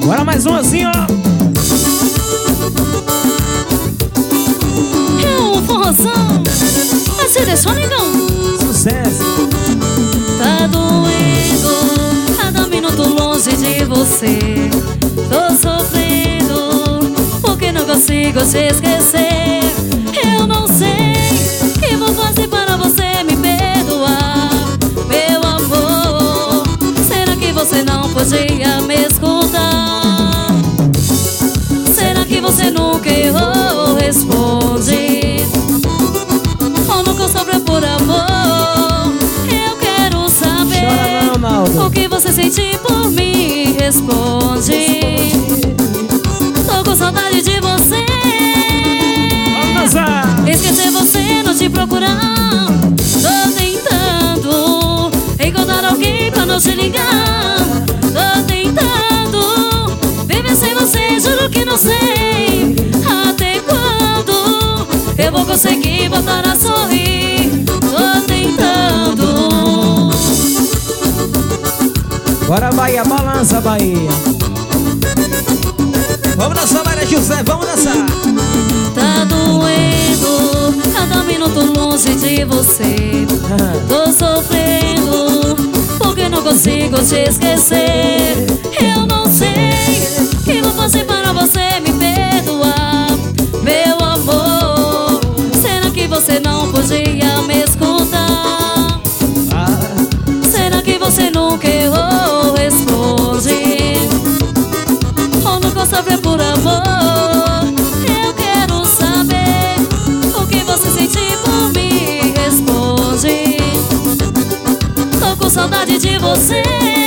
Bora mais um assim, ó. É um forrozão. Vai ser deixou, negão. Sucesso. Tá doendo cada minuto longe de você. Tô sofrendo porque não consigo te esquecer. Eu não sei o que vou fazer para você me perdoar, meu amor. Será que você não podia me escutar? Será que você nunca errou? Responde. Ou nunca sofreu por amor? Eu quero saber. Chora não, Naldo. O que você sente por mim? Responde. Tô com saudade de você. Vamos dançar. Esquecer você, não te procurar. Tô tentando encontrar alguém pra não te ligar. Tô tentando viver sem você, juro que não sei até quando eu vou conseguir voltar a sorrir. Tô tentando. Bora, Bahia, balança, Bahia. Vamos dançar, Maria José, vamos dançar. Tá doendo cada minuto longe de você. Tô sofrendo porque não consigo te esquecer. Eu não sei o que vou fazer para você me perdoar, meu amor. Será que você não podia me escutar? Será que você nunca errou? Responde. Ou nunca sofreu por amor? Eu quero saber o que você sente por mim. Responde. Tô com saudade de você.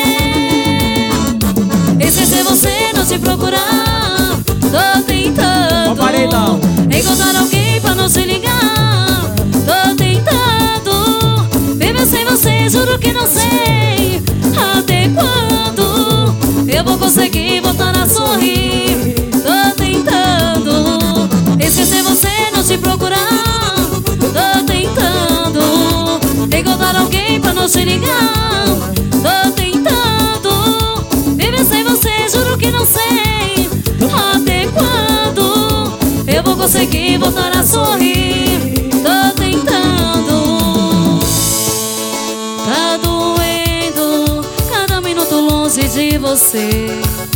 Esquecer você, não te procurar. Tô tentando encontrar alguém pra não te ligar. Tô tentando viver sem você, juro que não sei até quando eu vou conseguir voltar a sorrir. Tô tentando esquecer você, não te procurar. Tô tentando encontrar alguém pra não te ligar. Tô tentando viver sem você, juro que não sei até quando eu vou conseguir voltar a sorrir. Tô tentando. Tá doendo cada minuto longe de você.